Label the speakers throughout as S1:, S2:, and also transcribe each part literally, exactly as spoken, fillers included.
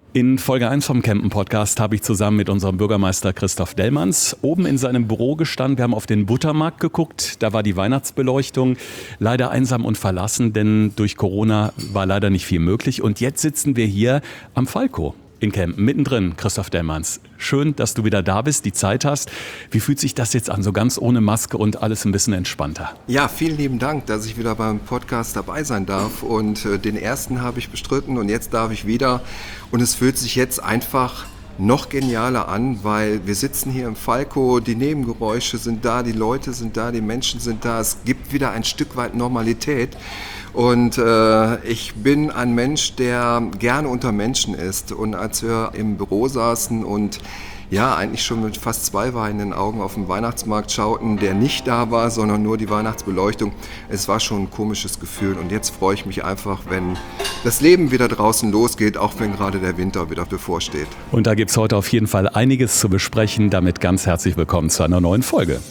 S1: In Folge eins vom Campen-Podcast habe ich zusammen mit unserem Bürgermeister Christoph Dellmanns oben in seinem Büro gestanden. Wir haben auf den Buttermarkt geguckt, da war die Weihnachtsbeleuchtung leider einsam und verlassen, denn durch Corona war leider nicht viel möglich. Und jetzt sitzen wir hier am Falco in Kempen, mittendrin. Christoph Dellmanns, schön, dass du wieder da bist, die Zeit hast. Wie fühlt sich das jetzt an, so ganz ohne Maske und alles ein bisschen entspannter?
S2: Ja, vielen lieben Dank, dass ich wieder beim Podcast dabei sein darf. Und äh, den ersten habe ich bestritten und jetzt darf ich wieder. Und es fühlt sich jetzt einfach noch genialer an, weil wir sitzen hier im Falco, die Nebengeräusche sind da, die Leute sind da, die Menschen sind da. Es gibt wieder ein Stück weit Normalität. Und äh, ich bin ein Mensch, der gerne unter Menschen ist. Und als wir im Büro saßen und ja, eigentlich schon mit fast zwei weinenden Augen auf den Weihnachtsmarkt schauten, der nicht da war, sondern nur die Weihnachtsbeleuchtung, es war schon ein komisches Gefühl. Und jetzt freue ich mich einfach, wenn das Leben wieder draußen losgeht, auch wenn gerade der Winter wieder bevorsteht.
S1: Und da gibt es heute auf jeden Fall einiges zu besprechen. Damit ganz herzlich willkommen zu einer neuen Folge.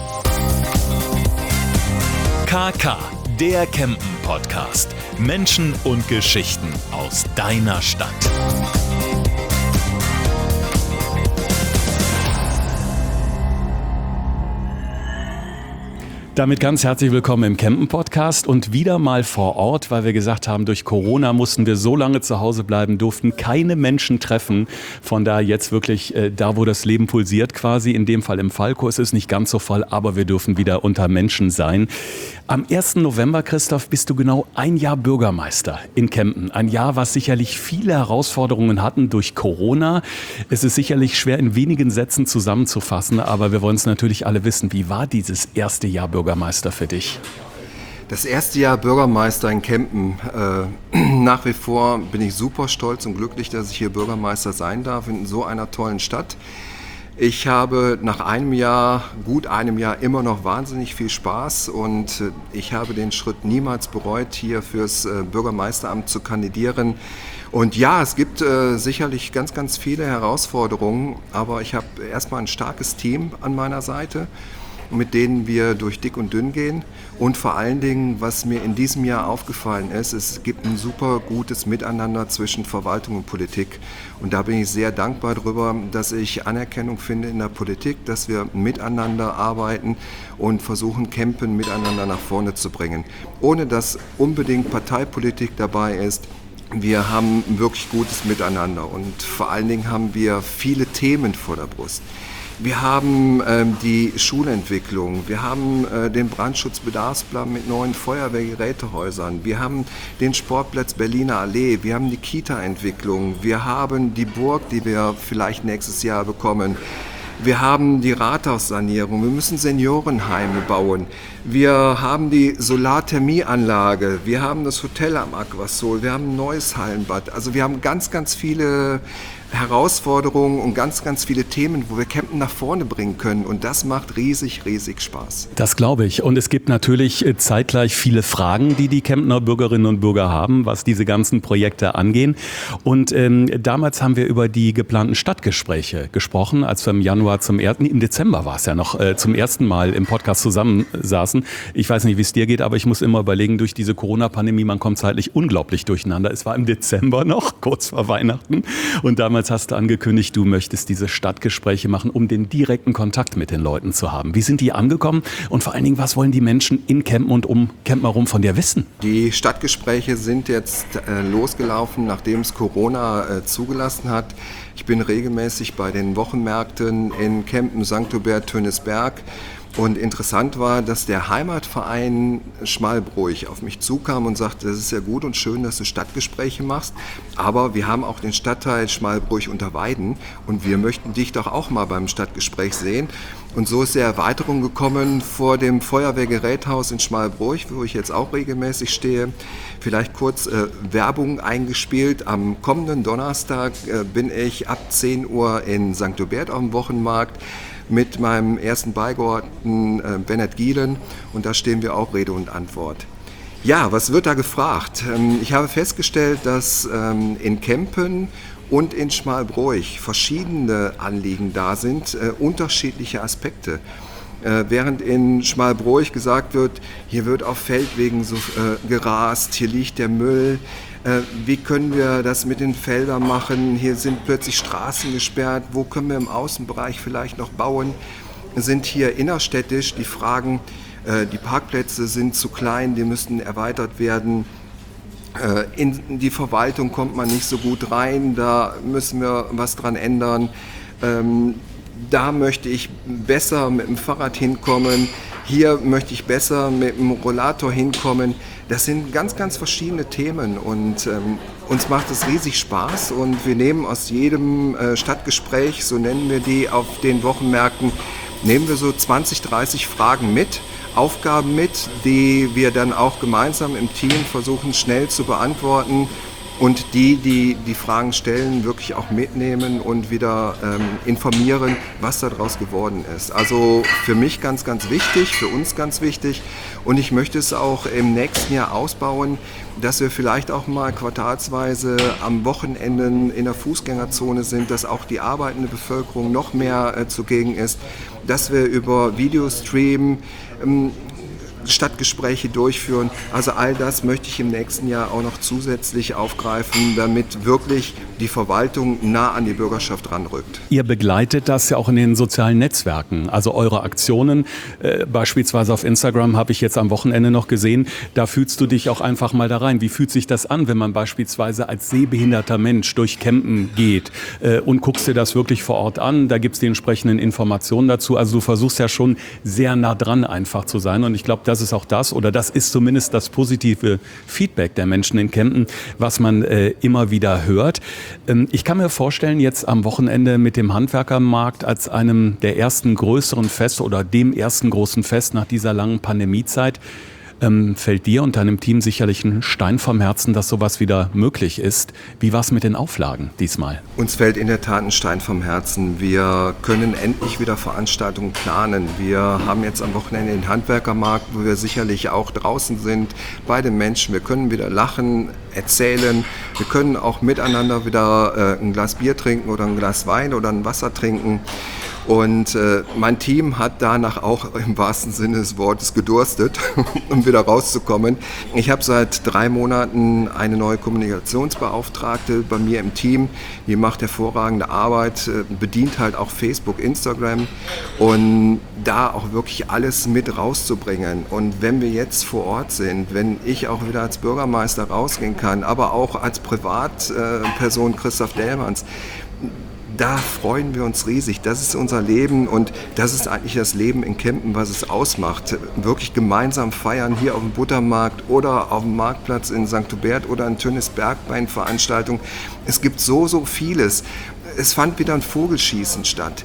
S1: K K, der Campen-Podcast. Menschen und Geschichten aus deiner Stadt. Damit ganz herzlich willkommen im Campen-Podcast und wieder mal vor Ort, weil wir gesagt haben, durch Corona mussten wir so lange zu Hause bleiben, durften keine Menschen treffen. Von daher jetzt wirklich äh, da, wo das Leben pulsiert quasi, in dem Fall im Falco. Es ist nicht ganz so voll, aber wir dürfen wieder unter Menschen sein. Am ersten November, Christoph, bist du genau ein Jahr Bürgermeister in Kempen. Ein Jahr, was sicherlich viele Herausforderungen hatten durch Corona. Es ist sicherlich schwer in wenigen Sätzen zusammenzufassen, aber wir wollen es natürlich alle wissen. Wie war dieses erste Jahr Bürgermeister für dich?
S2: Das erste Jahr Bürgermeister in Kempen. Äh, nach wie vor bin ich super stolz und glücklich, dass ich hier Bürgermeister sein darf in so einer tollen Stadt. Ich habe nach einem Jahr, gut einem Jahr, immer noch wahnsinnig viel Spaß und ich habe den Schritt niemals bereut, hier fürs Bürgermeisteramt zu kandidieren. Und ja, es gibt äh, sicherlich ganz, ganz viele Herausforderungen, aber ich habe erstmal ein starkes Team an meiner Seite, mit denen wir durch dick und dünn gehen. Und vor allen Dingen, was mir in diesem Jahr aufgefallen ist, es gibt ein super gutes Miteinander zwischen Verwaltung und Politik. Und da bin ich sehr dankbar darüber, dass ich Anerkennung finde in der Politik, dass wir miteinander arbeiten und versuchen, Kempen miteinander nach vorne zu bringen. Ohne dass unbedingt Parteipolitik dabei ist. Wir haben ein wirklich gutes Miteinander und vor allen Dingen haben wir viele Themen vor der Brust. Wir haben ähm, die Schulentwicklung, wir haben äh, den Brandschutzbedarfsplan mit neuen Feuerwehrgerätehäusern, wir haben den Sportplatz Berliner Allee, wir haben die Kita-Entwicklung, wir haben die Burg, die wir vielleicht nächstes Jahr bekommen. Wir haben die Rathaussanierung, wir müssen Seniorenheime bauen, wir haben die Solarthermieanlage, wir haben das Hotel am Aquasol, wir haben ein neues Hallenbad. Also wir haben ganz, ganz viele Herausforderungen und ganz, ganz viele Themen, wo wir Kempen nach vorne bringen können. Und das macht riesig, riesig Spaß.
S1: Das glaube ich. Und es gibt natürlich zeitgleich viele Fragen, die die Kempner Bürgerinnen und Bürger haben, was diese ganzen Projekte angehen. Und ähm, damals haben wir über die geplanten Stadtgespräche gesprochen, als wir im Januar zum ersten, im Dezember war es ja noch, äh, zum ersten Mal im Podcast zusammensaßen. Ich weiß nicht, wie es dir geht, aber ich muss immer überlegen, durch diese Corona-Pandemie, man kommt zeitlich unglaublich durcheinander. Es war im Dezember noch, kurz vor Weihnachten. Und damals hast du angekündigt, du möchtest diese Stadtgespräche machen, um den direkten Kontakt mit den Leuten zu haben. Wie sind die angekommen und vor allen Dingen, was wollen die Menschen in Kempen und um Kempen herum von dir wissen?
S2: Die Stadtgespräche sind jetzt äh, losgelaufen, nachdem es Corona äh, zugelassen hat. Ich bin regelmäßig bei den Wochenmärkten in Kempen, Sankt Hubert, Tönisberg. Und interessant war, dass der Heimatverein Schmalbroich auf mich zukam und sagte, das ist ja gut und schön, dass du Stadtgespräche machst, aber wir haben auch den Stadtteil Schmalbroich unter Weiden und wir möchten dich doch auch mal beim Stadtgespräch sehen. Und so ist die Erweiterung gekommen vor dem Feuerwehrgeräthaus in Schmalbroich, wo ich jetzt auch regelmäßig stehe. Vielleicht kurz äh, Werbung eingespielt. Am kommenden Donnerstag äh, bin ich ab zehn Uhr in Sankt Hubert auf dem Wochenmarkt mit meinem ersten Beigeordneten äh, Bennett Gielen und da stehen wir auch Rede und Antwort. Ja, was wird da gefragt? Ähm, ich habe festgestellt, dass ähm, in Kempen und in Schmalbroich verschiedene Anliegen da sind, äh, unterschiedliche Aspekte. Äh, während in Schmalbroich gesagt wird, hier wird auf Feldwegen so, äh, gerast, hier liegt der Müll, Wie können wir das mit den Feldern machen? Hier sind plötzlich Straßen gesperrt. Wo können wir im Außenbereich vielleicht noch bauen? Sind hier innerstädtisch die Fragen, die Parkplätze sind zu klein, die müssten erweitert werden. In die Verwaltung kommt man nicht so gut rein, da müssen wir was dran ändern. Da möchte ich besser mit dem Fahrrad hinkommen. Hier möchte ich besser mit dem Rollator hinkommen. Das sind ganz, ganz verschiedene Themen und ähm, uns macht es riesig Spaß und wir nehmen aus jedem äh, Stadtgespräch, so nennen wir die auf den Wochenmärkten, nehmen wir so zwanzig, dreißig Fragen mit, Aufgaben mit, die wir dann auch gemeinsam im Team versuchen schnell zu beantworten. Und die, die die Fragen stellen, wirklich auch mitnehmen und wieder ähm, informieren, was daraus geworden ist. Also für mich ganz, ganz wichtig, für uns ganz wichtig. Und ich möchte es auch im nächsten Jahr ausbauen, dass wir vielleicht auch mal quartalsweise am Wochenende in der Fußgängerzone sind, dass auch die arbeitende Bevölkerung noch mehr äh, zugegen ist, dass wir über Videostream ähm, Stadtgespräche durchführen. Also all das möchte ich im nächsten Jahr auch noch zusätzlich aufgreifen, damit wirklich die Verwaltung nah an die Bürgerschaft ranrückt.
S1: Ihr begleitet das ja auch in den sozialen Netzwerken, also eure Aktionen, äh, beispielsweise auf Instagram habe ich jetzt am Wochenende noch gesehen, da fühlst du dich auch einfach mal da rein. Wie fühlt sich das an, wenn man beispielsweise als sehbehinderter Mensch durch Campen geht äh, und guckst dir das wirklich vor Ort an, da gibt es die entsprechenden Informationen dazu, also du versuchst ja schon sehr nah dran einfach zu sein und ich glaube, das ist auch das, oder das ist zumindest das positive Feedback der Menschen in Kempten, was man äh, immer wieder hört. Ähm, ich kann mir vorstellen, jetzt am Wochenende mit dem Handwerkermarkt als einem der ersten größeren Feste oder dem ersten großen Fest nach dieser langen Pandemiezeit, ähm, fällt dir und deinem Team sicherlich ein Stein vom Herzen, dass sowas wieder möglich ist. Wie war es mit den Auflagen diesmal?
S2: Uns fällt in der Tat ein Stein vom Herzen. Wir können endlich wieder Veranstaltungen planen. Wir haben jetzt am Wochenende den Handwerkermarkt, wo wir sicherlich auch draußen sind, bei den Menschen. Wir können wieder lachen, erzählen. Wir können auch miteinander wieder äh, ein Glas Bier trinken oder ein Glas Wein oder ein Wasser trinken. Und äh, mein Team hat danach auch im wahrsten Sinne des Wortes gedurstet, um wieder rauszukommen. Ich habe seit drei Monaten eine neue Kommunikationsbeauftragte bei mir im Team. Die macht hervorragende Arbeit, äh, bedient halt auch Facebook, Instagram und da auch wirklich alles mit rauszubringen. Und wenn wir jetzt vor Ort sind, wenn ich auch wieder als Bürgermeister rausgehen kann, aber auch als Privatperson Christoph Dellmanns, da freuen wir uns riesig. Das ist unser Leben und das ist eigentlich das Leben in Kempten, was es ausmacht. Wirklich gemeinsam feiern hier auf dem Buttermarkt oder auf dem Marktplatz in Sankt Hubert oder in Tönnesberg bei Veranstaltungen. Es gibt so, so vieles. Es fand wieder ein Vogelschießen statt.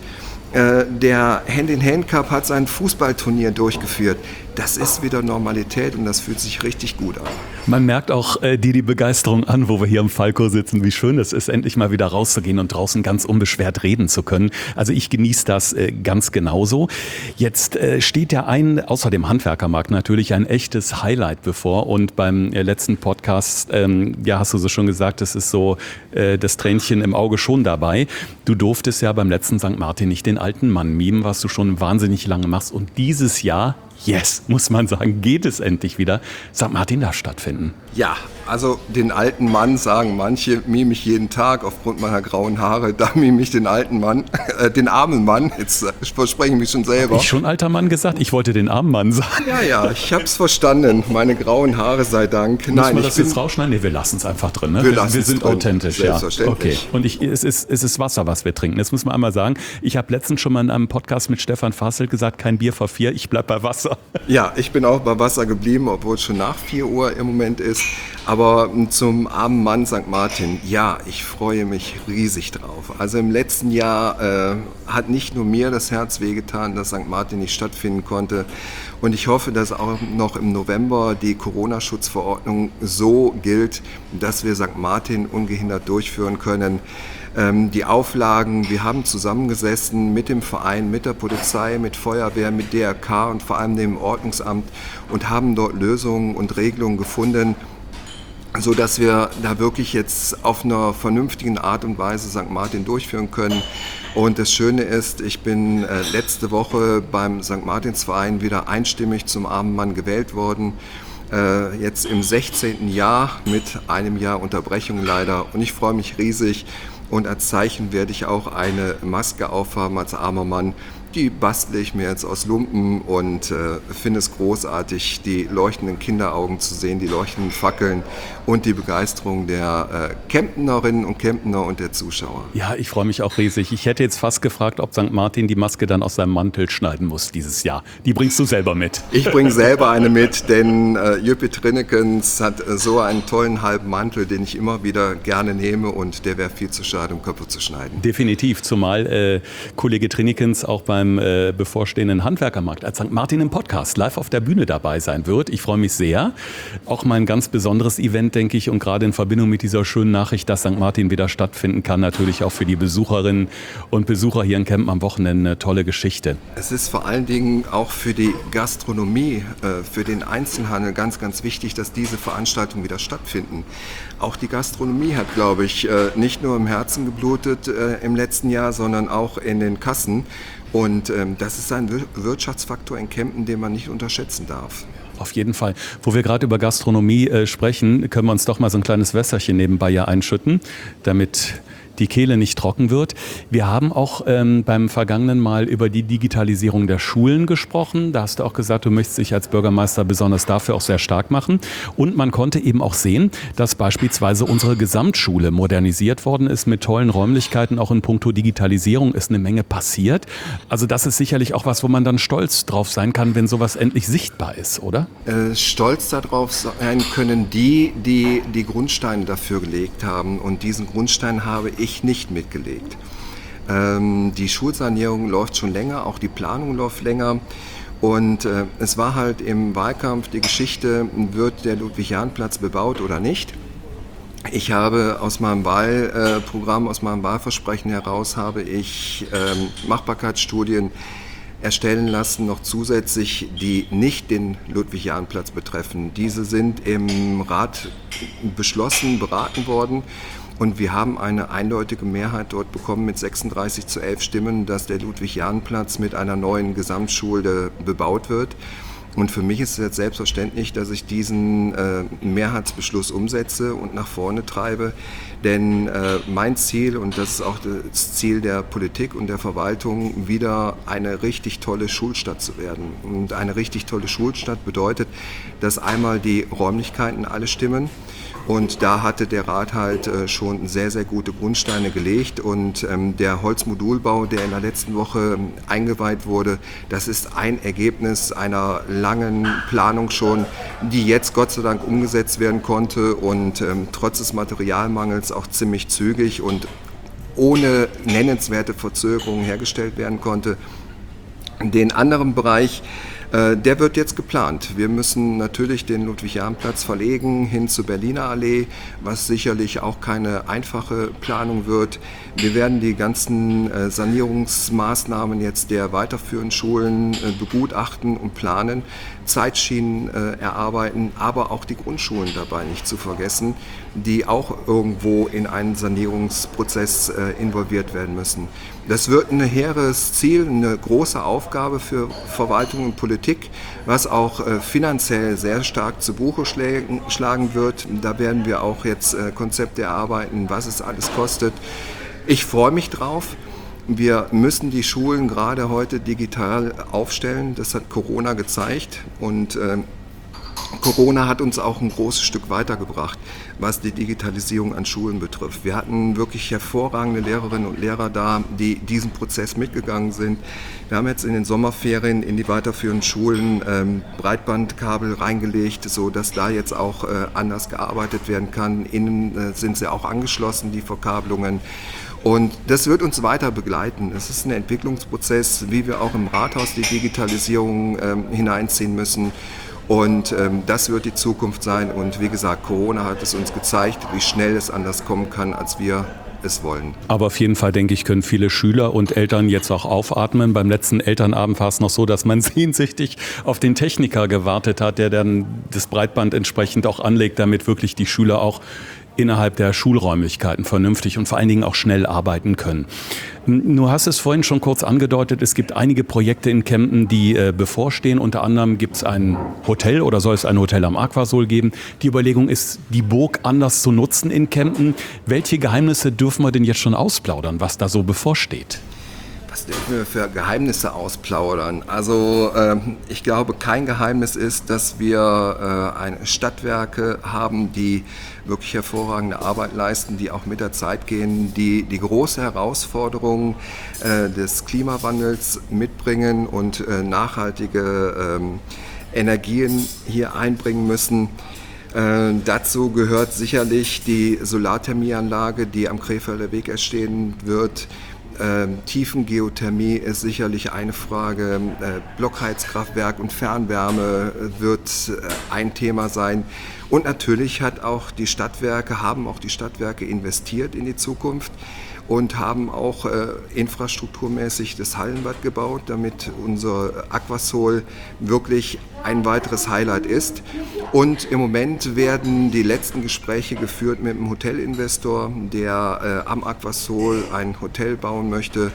S2: Der Hand-in-Hand-Cup hat sein Fußballturnier durchgeführt. Das ist wieder Normalität und das fühlt sich richtig gut an.
S1: Man merkt auch äh, die, die Begeisterung an, wo wir hier im Falco sitzen, wie schön es ist, endlich mal wieder rauszugehen und draußen ganz unbeschwert reden zu können. Also ich genieße das äh, ganz genauso. Jetzt äh, steht ja ein, außer dem Handwerkermarkt natürlich, ein echtes Highlight bevor und beim äh, letzten Podcast, ähm, ja hast du so schon gesagt, es ist so äh, das Tränchen im Auge schon dabei. Du durftest ja beim letzten Sankt Martin nicht den alten Mann mimen, was du schon wahnsinnig lange machst und dieses Jahr, yes, muss man sagen, geht es endlich wieder, Sankt Martin darf stattfinden.
S2: Ja, also den alten Mann sagen manche, mime ich jeden Tag aufgrund meiner grauen Haare, da mime ich den alten Mann, äh, den armen Mann, jetzt verspreche ich mich schon selber.
S1: Hab ich schon alter Mann gesagt? Ich wollte den armen Mann sagen.
S2: Ja, ja, ich hab's verstanden, meine grauen Haare sei Dank.
S1: Müssen
S2: Nein,
S1: wir das
S2: bin,
S1: jetzt rausschneiden? Nee, wir lassen es einfach drin. Ne?
S2: Wir,
S1: wir, wir sind
S2: drin,
S1: authentisch, ja.
S2: Selbstverständlich.
S1: Okay. Und ich, es, ist, es ist Wasser, was wir trinken. Das muss man einmal sagen. Ich habe letztens schon mal in einem Podcast mit Stefan Fasselt gesagt, kein Bier vor vier, ich bleib bei Wasser.
S2: Ja, ich bin auch bei Wasser geblieben, obwohl es schon nach vier Uhr im Moment ist. Aber zum armen Mann Sankt Martin, ja, ich freue mich riesig drauf. Also im letzten Jahr äh, hat nicht nur mir das Herz wehgetan, dass Sankt Martin nicht stattfinden konnte. Und ich hoffe, dass auch noch im November die Corona-Schutzverordnung so gilt, dass wir Sankt Martin ungehindert durchführen können. Ähm, die Auflagen, wir haben zusammengesessen mit dem Verein, mit der Polizei, mit Feuerwehr, mit D R K und vor allem dem Ordnungsamt und haben dort Lösungen und Regelungen gefunden, so dass wir da wirklich jetzt auf einer vernünftigen Art und Weise Sankt Martin durchführen können. Und das Schöne ist, ich bin äh, letzte Woche beim Sankt Martinsverein wieder einstimmig zum armen Mann gewählt worden. äh, jetzt im sechzehnten Jahr mit einem Jahr Unterbrechung leider. Und ich freue mich riesig. Und als Zeichen werde ich auch eine Maske aufhaben als armer Mann. Die bastle ich mir jetzt aus Lumpen und äh, finde es großartig, die leuchtenden Kinderaugen zu sehen, die leuchtenden Fackeln und die Begeisterung der äh, Kemptnerinnen und Kemptner und der Zuschauer.
S1: Ja, ich freue mich auch riesig. Ich hätte jetzt fast gefragt, ob Sankt Martin die Maske dann aus seinem Mantel schneiden muss dieses Jahr. Die bringst du selber mit.
S2: Ich bringe selber eine mit, denn äh, Jüppi Trinnekens hat äh, so einen tollen halben Mantel, den ich immer wieder gerne nehme und der wäre viel zu schade, um kaputt zu schneiden.
S1: Definitiv, zumal äh, Kollege Trinnekens auch beim äh, bevorstehenden Handwerkermarkt als Sankt Martin im Podcast live auf der Bühne dabei sein wird. Ich freue mich sehr. Auch mal ein ganz besonderes Event, denke ich, und gerade in Verbindung mit dieser schönen Nachricht, dass Sankt Martin wieder stattfinden kann, natürlich auch für die Besucherinnen und Besucher hier in Kempen am Wochenende eine tolle Geschichte.
S2: Es ist vor allen Dingen auch für die Gastronomie, äh, für den Einzelhandel ganz, ganz wichtig, dass diese Veranstaltungen wieder stattfinden. Auch die Gastronomie hat, glaube ich, äh, nicht nur im Herzen geblutet äh, im letzten Jahr, sondern auch in den Kassen. Und ähm, das ist ein Wirtschaftsfaktor in Kempen, den man nicht unterschätzen darf.
S1: Auf jeden Fall. Wo wir gerade über Gastronomie äh, sprechen, können wir uns doch mal so ein kleines Wässerchen nebenbei ja einschütten, damit die Kehle nicht trocken wird. Wir haben auch ähm, beim vergangenen Mal über die Digitalisierung der Schulen gesprochen. Da hast du auch gesagt, du möchtest dich als Bürgermeister besonders dafür auch sehr stark machen. Und man konnte eben auch sehen, dass beispielsweise unsere Gesamtschule modernisiert worden ist mit tollen Räumlichkeiten. Auch in puncto Digitalisierung ist eine Menge passiert. Also das ist sicherlich auch was, wo man dann stolz drauf sein kann, wenn sowas endlich sichtbar ist, oder?
S2: Äh, stolz darauf sein können die, die die Grundsteine dafür gelegt haben. Und diesen Grundstein habe ich nicht mitgelegt. Ähm, die Schulsanierung läuft schon länger, auch die Planung läuft länger. Und äh, es war halt im Wahlkampf die Geschichte, wird der Ludwig-Jahn-Platz bebaut oder nicht. Ich habe aus meinem Wahlprogramm, aus meinem Wahlversprechen heraus, habe ich ähm, Machbarkeitsstudien erstellen lassen, noch zusätzlich, die nicht den Ludwig-Jahn-Platz betreffen. Diese sind im Rat beschlossen, beraten worden. Und wir haben eine eindeutige Mehrheit dort bekommen mit sechsunddreißig zu elf Stimmen, dass der Ludwig-Jahn-Platz mit einer neuen Gesamtschule bebaut wird. Und für mich ist es jetzt selbstverständlich, dass ich diesen äh, Mehrheitsbeschluss umsetze und nach vorne treibe. Denn äh, mein Ziel, und das ist auch das Ziel der Politik und der Verwaltung, wieder eine richtig tolle Schulstadt zu werden. Und eine richtig tolle Schulstadt bedeutet, dass einmal die Räumlichkeiten alle stimmen. Und da hatte der Rat halt äh, schon sehr, sehr gute Grundsteine gelegt. Und ähm, der Holzmodulbau, der in der letzten Woche ähm, eingeweiht wurde, das ist ein Ergebnis einer langen Planung schon, die jetzt Gott sei Dank umgesetzt werden konnte und ähm, trotz des Materialmangels auch ziemlich zügig und ohne nennenswerte Verzögerungen hergestellt werden konnte. Den anderen Bereich, der wird jetzt geplant. Wir müssen natürlich den Ludwig-Jahn-Platz verlegen hin zur Berliner Allee, was sicherlich auch keine einfache Planung wird. Wir werden die ganzen Sanierungsmaßnahmen jetzt der weiterführenden Schulen begutachten und planen, Zeitschienen erarbeiten, aber auch die Grundschulen dabei nicht zu vergessen, die auch irgendwo in einen Sanierungsprozess involviert werden müssen. Das wird ein hehres Ziel, eine große Aufgabe für Verwaltung und Politik, was auch äh, finanziell sehr stark zu Buche schlägen, schlagen wird. Da werden wir auch jetzt äh, Konzepte erarbeiten, was es alles kostet. Ich freue mich drauf. Wir müssen die Schulen gerade heute digital aufstellen. Das hat Corona gezeigt und äh, Corona hat uns auch ein großes Stück weitergebracht, was die Digitalisierung an Schulen betrifft. Wir hatten wirklich hervorragende Lehrerinnen und Lehrer da, die diesen Prozess mitgegangen sind. Wir haben jetzt in den Sommerferien in die weiterführenden Schulen ähm, Breitbandkabel reingelegt, sodass da jetzt auch äh, anders gearbeitet werden kann. Innen äh, sind sie auch angeschlossen, die Verkabelungen. Und das wird uns weiter begleiten. Es ist ein Entwicklungsprozess, wie wir auch im Rathaus die Digitalisierung ähm, hineinziehen müssen. Und ähm, das wird die Zukunft sein. Und wie gesagt, Corona hat es uns gezeigt, wie schnell es anders kommen kann, als wir es wollen.
S1: Aber auf jeden Fall, denke ich, können viele Schüler und Eltern jetzt auch aufatmen. Beim letzten Elternabend war es noch so, dass man sehnsüchtig auf den Techniker gewartet hat, der dann das Breitband entsprechend auch anlegt, damit wirklich die Schüler auch innerhalb der Schulräumlichkeiten vernünftig und vor allen Dingen auch schnell arbeiten können. Du hast es vorhin schon kurz angedeutet, es gibt einige Projekte in Kempten, die äh, bevorstehen. Unter anderem gibt es ein Hotel oder soll es ein Hotel am Aquasol geben. Die Überlegung ist, die Burg anders zu nutzen in Kempten. Welche Geheimnisse dürfen wir denn jetzt schon ausplaudern, was da so bevorsteht?
S2: Was dürfen wir für Geheimnisse ausplaudern? Also äh, ich glaube, kein Geheimnis ist, dass wir äh, eine Stadtwerke haben, die wirklich hervorragende Arbeit leisten, die auch mit der Zeit gehen, die die große Herausforderung äh, des Klimawandels mitbringen und äh, nachhaltige äh, Energien hier einbringen müssen. Äh, dazu gehört sicherlich die Solarthermieanlage, die am Krefelder Weg entstehen wird. Ähm, Tiefengeothermie ist sicherlich eine Frage, äh, Blockheizkraftwerk und Fernwärme wird äh, ein Thema sein. Und natürlich hat auch die Stadtwerke, haben auch die Stadtwerke investiert in die Zukunft und haben auch äh, infrastrukturmäßig das Hallenbad gebaut, damit unser Aquasol wirklich ein weiteres Highlight ist. Und im Moment werden die letzten Gespräche geführt mit einem Hotelinvestor, der äh, am Aquasol ein Hotel bauen möchte.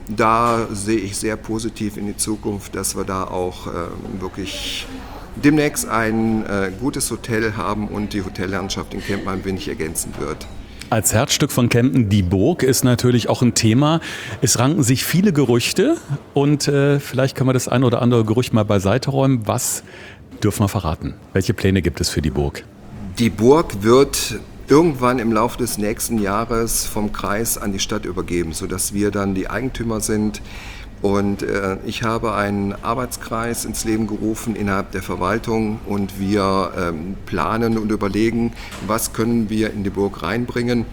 S2: Da sehe ich sehr positiv in die Zukunft, dass wir da auch äh, wirklich demnächst ein äh, gutes Hotel haben und die Hotellandschaft in Kempten ein wenig ergänzen wird.
S1: Als Herzstück von Kempten, die Burg, ist natürlich auch ein Thema. Es ranken sich viele Gerüchte und äh, vielleicht können wir das ein oder andere Gerücht mal beiseite räumen. Was dürfen wir verraten? Welche Pläne gibt es für die Burg?
S2: Die Burg wird irgendwann im Laufe des nächsten Jahres vom Kreis an die Stadt übergeben, sodass wir dann die Eigentümer sind. Und äh, ich habe einen Arbeitskreis ins Leben gerufen innerhalb der Verwaltung und wir ähm, planen und überlegen, was können wir in die Burg reinbringen.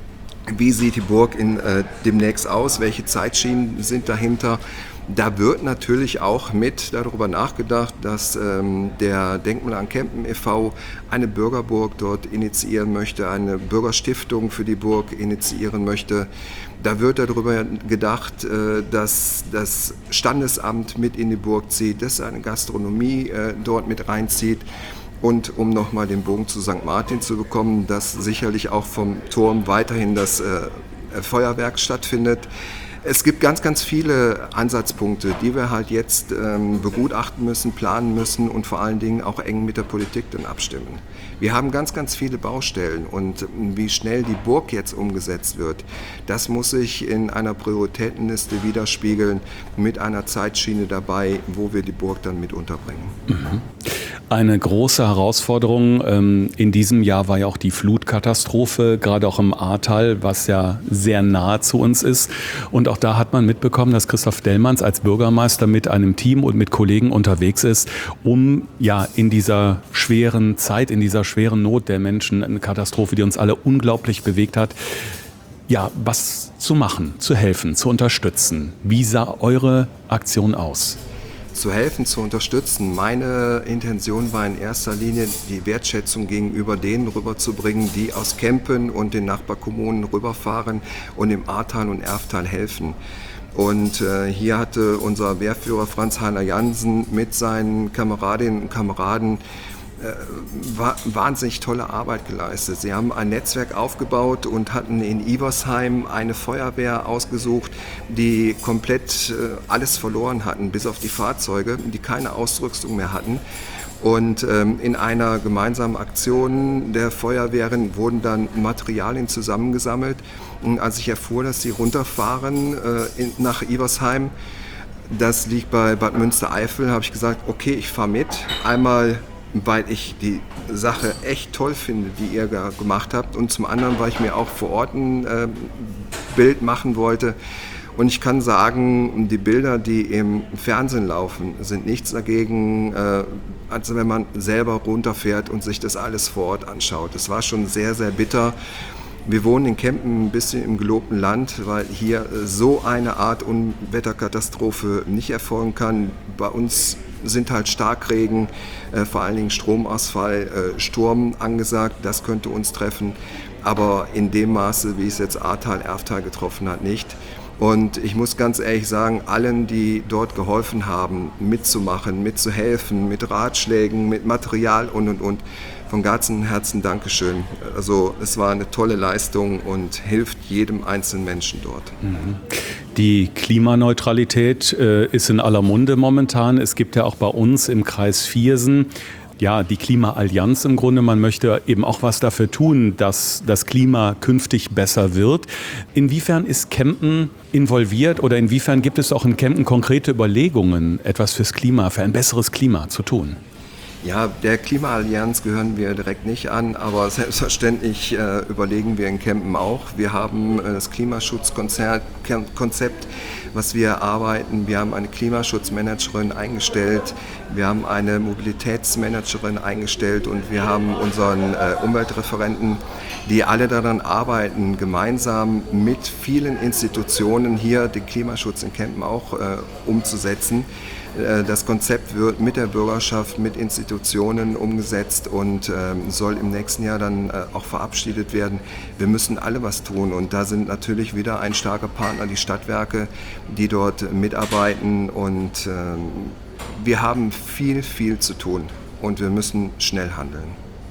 S2: Wie sieht die Burg in, äh, demnächst aus? Welche Zeitschienen sind dahinter? Da wird natürlich auch mit darüber nachgedacht, dass ähm, der Denkmal an Kempten e V eine Bürgerburg dort initiieren möchte, eine Bürgerstiftung für die Burg initiieren möchte. Da wird darüber gedacht, äh, dass das Standesamt mit in die Burg zieht, dass eine Gastronomie äh, dort mit reinzieht. Und um nochmal den Bogen zu Sankt Martin zu bekommen, dass sicherlich auch vom Turm weiterhin das äh, Feuerwerk stattfindet. Es gibt ganz, ganz viele Ansatzpunkte, die wir halt jetzt ähm, begutachten müssen, planen müssen und vor allen Dingen auch eng mit der Politik dann abstimmen. Wir haben ganz, ganz viele Baustellen und wie schnell die Burg jetzt umgesetzt wird, das muss sich in einer Prioritätenliste widerspiegeln mit einer Zeitschiene dabei, wo wir die Burg dann mit unterbringen.
S1: Mhm. Eine große Herausforderung ähm, in diesem Jahr war ja auch die Flutkatastrophe, gerade auch im Ahrtal, was ja sehr nahe zu uns ist. Und auch da hat man mitbekommen, dass Christoph Dellmanns als Bürgermeister mit einem Team und mit Kollegen unterwegs ist, um ja in dieser schweren Zeit, in dieser schweren Not der Menschen, eine Katastrophe, die uns alle unglaublich bewegt hat, ja, was zu machen, zu helfen, zu unterstützen. Wie sah eure Aktion aus?
S2: Zu helfen, zu unterstützen. Meine Intention war in erster Linie, die Wertschätzung gegenüber denen rüberzubringen, die aus Kempen und den Nachbarkommunen rüberfahren und im Ahrtal und Erftal helfen. Und äh, hier hatte unser Wehrführer Franz Heiner Jansen mit seinen Kameradinnen und Kameraden wahnsinnig tolle Arbeit geleistet. Sie haben ein Netzwerk aufgebaut und hatten in Iversheim eine Feuerwehr ausgesucht, die komplett alles verloren hatten, bis auf die Fahrzeuge, die keine Ausrüstung mehr hatten. Und ähm, in einer gemeinsamen Aktion der Feuerwehren wurden dann Materialien zusammengesammelt. Und als ich erfuhr, dass sie runterfahren äh, in, nach Iversheim, das liegt bei Bad Münstereifel, habe ich gesagt, okay, ich fahre mit. Einmal weil ich die Sache echt toll finde, die ihr gemacht habt. Und zum anderen, weil ich mir auch vor Ort ein äh, Bild machen wollte. Und ich kann sagen, die Bilder, die im Fernsehen laufen, sind nichts dagegen, äh, als wenn man selber runterfährt und sich das alles vor Ort anschaut. Es war schon sehr, sehr bitter. Wir wohnen in Kempen ein bisschen im gelobten Land, weil hier so eine Art Unwetterkatastrophe nicht erfolgen kann. Bei uns sind halt Starkregen, äh, vor allen Dingen Stromausfall, äh, Sturm angesagt, das könnte uns treffen, aber in dem Maße, wie es jetzt Ahrtal, Erftal getroffen hat, nicht. Und ich muss ganz ehrlich sagen, allen, die dort geholfen haben, mitzumachen, mitzuhelfen, mit Ratschlägen, mit Material und und und, von ganzem Herzen Dankeschön. Also es war eine tolle Leistung und hilft jedem einzelnen Menschen dort.
S1: Die Klimaneutralität äh, ist in aller Munde momentan. Es gibt ja auch bei uns im Kreis Viersen ja, die Klimaallianz im Grunde. Man möchte eben auch was dafür tun, dass das Klima künftig besser wird. Inwiefern ist Kempten involviert oder inwiefern gibt es auch in Kempten konkrete Überlegungen, etwas fürs Klima, für ein besseres Klima zu tun?
S2: Ja, der Klimaallianz gehören wir direkt nicht an, aber selbstverständlich äh, überlegen wir in Kempten auch. Wir haben äh, das Klimaschutzkonzept, was wir erarbeiten. Wir haben eine Klimaschutzmanagerin eingestellt, wir haben eine Mobilitätsmanagerin eingestellt und wir haben unseren äh, Umweltreferenten, die alle daran arbeiten, gemeinsam mit vielen Institutionen hier den Klimaschutz in Kempten auch äh, umzusetzen. Das Konzept wird mit der Bürgerschaft, mit Institutionen umgesetzt und ähm, soll im nächsten Jahr dann äh, auch verabschiedet werden. Wir müssen alle was tun und da sind natürlich wieder ein starker Partner, die Stadtwerke, die dort mitarbeiten und ähm, wir haben viel, viel zu tun und wir müssen schnell handeln.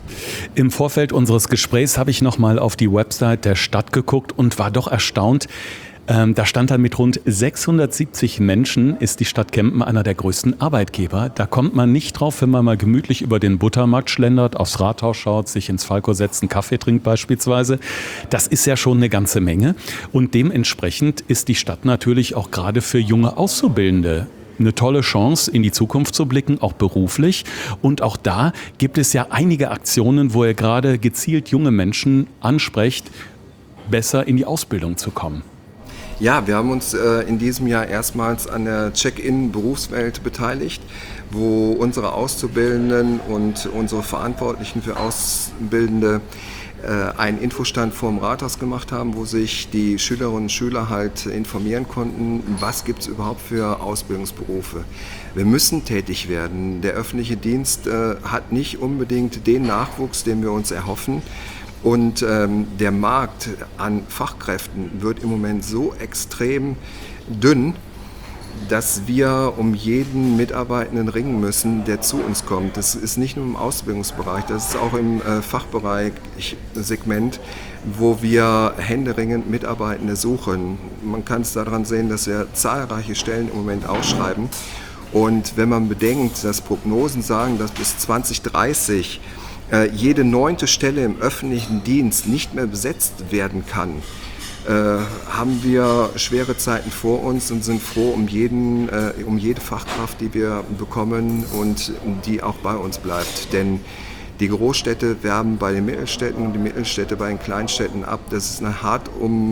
S1: Im Vorfeld unseres Gesprächs habe ich nochmal auf die Website der Stadt geguckt und war doch erstaunt. Ähm, da stand dann, mit rund sechshundertsiebzig Menschen ist die Stadt Kempten einer der größten Arbeitgeber. Da kommt man nicht drauf, wenn man mal gemütlich über den Buttermarkt schlendert, aufs Rathaus schaut, sich ins Falco setzt, einen Kaffee trinkt beispielsweise. Das ist ja schon eine ganze Menge. Und dementsprechend ist die Stadt natürlich auch gerade für junge Auszubildende eine tolle Chance, in die Zukunft zu blicken, auch beruflich. Und auch da gibt es ja einige Aktionen, wo ihr gerade gezielt junge Menschen ansprecht, besser in die Ausbildung zu kommen.
S2: Ja, wir haben uns äh, in diesem Jahr erstmals an der Check-in-Berufswelt beteiligt, wo unsere Auszubildenden und unsere Verantwortlichen für Auszubildende äh, einen Infostand vor dem Rathaus gemacht haben, wo sich die Schülerinnen und Schüler halt informieren konnten, was gibt es überhaupt für Ausbildungsberufe. Wir müssen tätig werden. Der öffentliche Dienst äh, hat nicht unbedingt den Nachwuchs, den wir uns erhoffen. Und ähm, der Markt an Fachkräften wird im Moment so extrem dünn, dass wir um jeden Mitarbeitenden ringen müssen, der zu uns kommt. Das ist nicht nur im Ausbildungsbereich, das ist auch im äh, Fachbereich Segment, wo wir händeringend Mitarbeitende suchen. Man kann es daran sehen, dass wir zahlreiche Stellen im Moment ausschreiben. Und wenn man bedenkt, dass Prognosen sagen, dass bis zwanzig dreißig jede neunte Stelle im öffentlichen Dienst nicht mehr besetzt werden kann, äh, haben wir schwere Zeiten vor uns und sind froh um, jeden, äh, um jede Fachkraft, die wir bekommen und die auch bei uns bleibt. Denn die Großstädte werben bei den Mittelstädten und die Mittelstädte bei den Kleinstädten ab. Das ist ein hart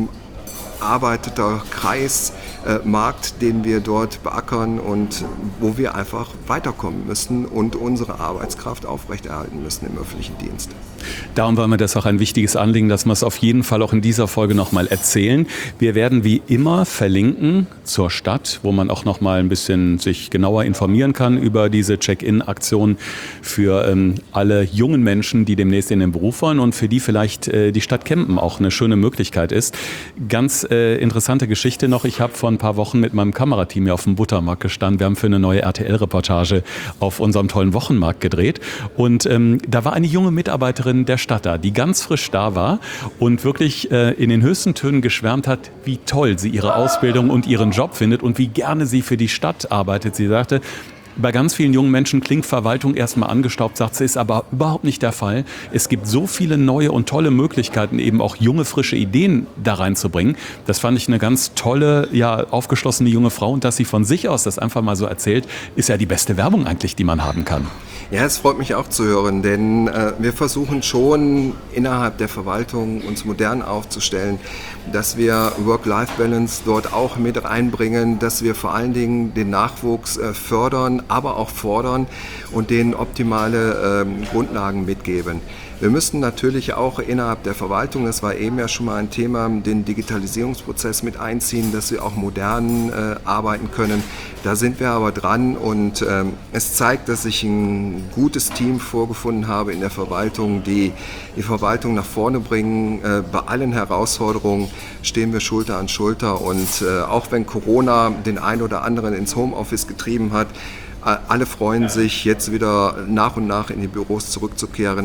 S2: umarbeiteter Kreis, äh, Markt, den wir dort beackern und wo wir einfach weiterkommen müssen und unsere Arbeitskraft aufrechterhalten müssen im öffentlichen Dienst.
S1: Darum war mir das auch ein wichtiges Anliegen, dass wir es auf jeden Fall auch in dieser Folge nochmal erzählen. Wir werden wie immer verlinken zur Stadt, wo man auch nochmal ein bisschen sich genauer informieren kann über diese Check-in-Aktion für ähm, alle jungen Menschen, die demnächst in den Beruf wollen und für die vielleicht äh, die Stadt Kempten auch eine schöne Möglichkeit ist. Ganz äh, interessante Geschichte noch. Ich habe vor ein paar Wochen mit meinem Kamerateam hier auf dem Buttermarkt gestanden. Wir haben für eine neue R T L-Reportage auf unserem tollen Wochenmarkt gedreht. Und ähm, da war eine junge Mitarbeiterin der Stadt da, die ganz frisch da war und wirklich äh, in den höchsten Tönen geschwärmt hat, wie toll sie ihre Ausbildung und ihren Job findet und wie gerne sie für die Stadt arbeitet. Sie sagte, bei ganz vielen jungen Menschen klingt Verwaltung erstmal angestaubt, sagt sie, ist aber überhaupt nicht der Fall. Es gibt so viele neue und tolle Möglichkeiten, eben auch junge, frische Ideen da reinzubringen. Das fand ich eine ganz tolle, ja, aufgeschlossene junge Frau. Und dass sie von sich aus das einfach mal so erzählt, ist ja die beste Werbung eigentlich, die man haben kann.
S2: Ja, es freut mich auch zu hören, denn äh, wir versuchen schon innerhalb der Verwaltung uns modern aufzustellen, dass wir Work-Life-Balance dort auch mit reinbringen, dass wir vor allen Dingen den Nachwuchs äh, fördern, aber auch fordern und denen optimale äh, Grundlagen mitgeben. Wir müssen natürlich auch innerhalb der Verwaltung, das war eben ja schon mal ein Thema, den Digitalisierungsprozess mit einziehen, dass wir auch modern äh, arbeiten können. Da sind wir aber dran und äh, es zeigt, dass ich ein gutes Team vorgefunden habe in der Verwaltung, die die Verwaltung nach vorne bringen. Äh, bei allen Herausforderungen stehen wir Schulter an Schulter und äh, auch wenn Corona den einen oder anderen ins Homeoffice getrieben hat, äh, alle freuen sich, jetzt wieder nach und nach in die Büros zurückzukehren.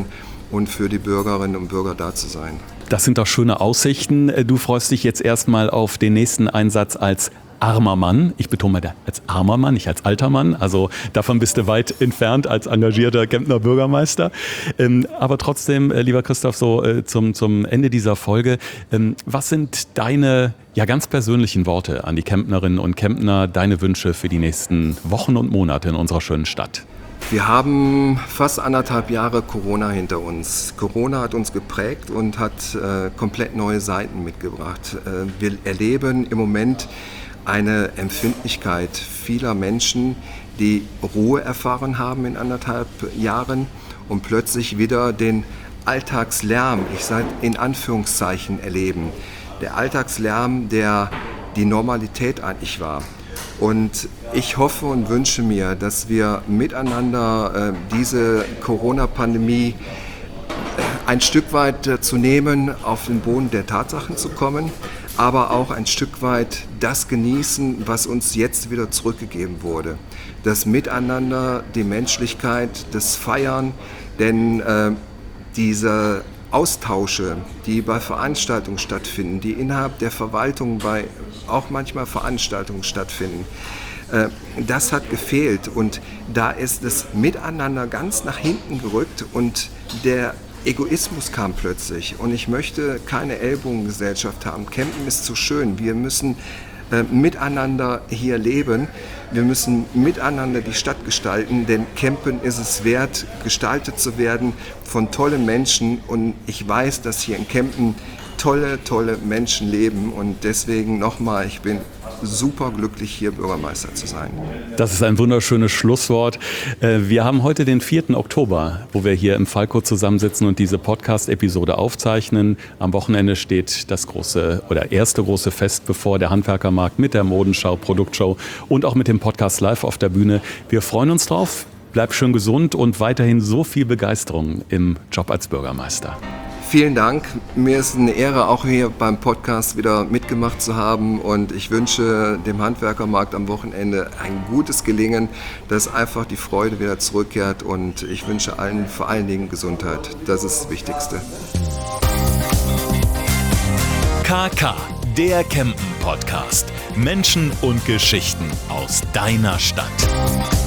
S2: und für die Bürgerinnen und Bürger da zu sein.
S1: Das sind doch schöne Aussichten. Du freust dich jetzt erstmal auf den nächsten Einsatz als armer Mann. Ich betone mal als armer Mann, nicht als alter Mann. Also davon bist du weit entfernt als engagierter Kemptner Bürgermeister. Ähm, aber trotzdem, äh, lieber Christoph, so äh, zum, zum Ende dieser Folge. Ähm, was sind deine ja, ganz persönlichen Worte an die Kemptnerinnen und Kemptner, deine Wünsche für die nächsten Wochen und Monate in unserer schönen Stadt?
S2: Wir haben fast anderthalb Jahre Corona hinter uns. Corona hat uns geprägt und hat äh, komplett neue Seiten mitgebracht. Äh, wir erleben im Moment eine Empfindlichkeit vieler Menschen, die Ruhe erfahren haben in anderthalb Jahren und plötzlich wieder den Alltagslärm, ich sage in Anführungszeichen, erleben. Der Alltagslärm, der die Normalität eigentlich war. Und ich hoffe und wünsche mir, dass wir miteinander äh, diese Corona-Pandemie ein Stück weit äh, zu nehmen, auf den Boden der Tatsachen zu kommen, aber auch ein Stück weit das genießen, was uns jetzt wieder zurückgegeben wurde. Das Miteinander, die Menschlichkeit, das Feiern, denn äh, diese Austausche, die bei Veranstaltungen stattfinden, die innerhalb der Verwaltung bei auch manchmal Veranstaltungen stattfinden, äh, das hat gefehlt und da ist das Miteinander ganz nach hinten gerückt und der Egoismus kam plötzlich und ich möchte keine Ellbogengesellschaft haben. Kempten ist zu schön. Wir müssen äh, miteinander hier leben. Wir müssen miteinander die Stadt gestalten, denn Kempten ist es wert, gestaltet zu werden von tollen Menschen und ich weiß, dass hier in Kempten tolle, tolle Menschen leben und deswegen nochmal, ich bin super glücklich, hier Bürgermeister zu sein.
S1: Das ist ein wunderschönes Schlusswort. Wir haben heute den vierten Oktober, wo wir hier im Falco zusammensitzen und diese Podcast-Episode aufzeichnen. Am Wochenende steht das große oder erste große Fest bevor, der Handwerkermarkt mit der Modenschau, Produktshow und auch mit dem Podcast live auf der Bühne. Wir freuen uns drauf. Bleib schön gesund und weiterhin so viel Begeisterung im Job als Bürgermeister.
S2: Vielen Dank. Mir ist eine Ehre, auch hier beim Podcast wieder mitgemacht zu haben und ich wünsche dem Handwerkermarkt am Wochenende ein gutes Gelingen, dass einfach die Freude wieder zurückkehrt und ich wünsche allen vor allen Dingen Gesundheit. Das ist das Wichtigste.
S3: K K, der Kempten-Podcast. Menschen und Geschichten aus deiner Stadt.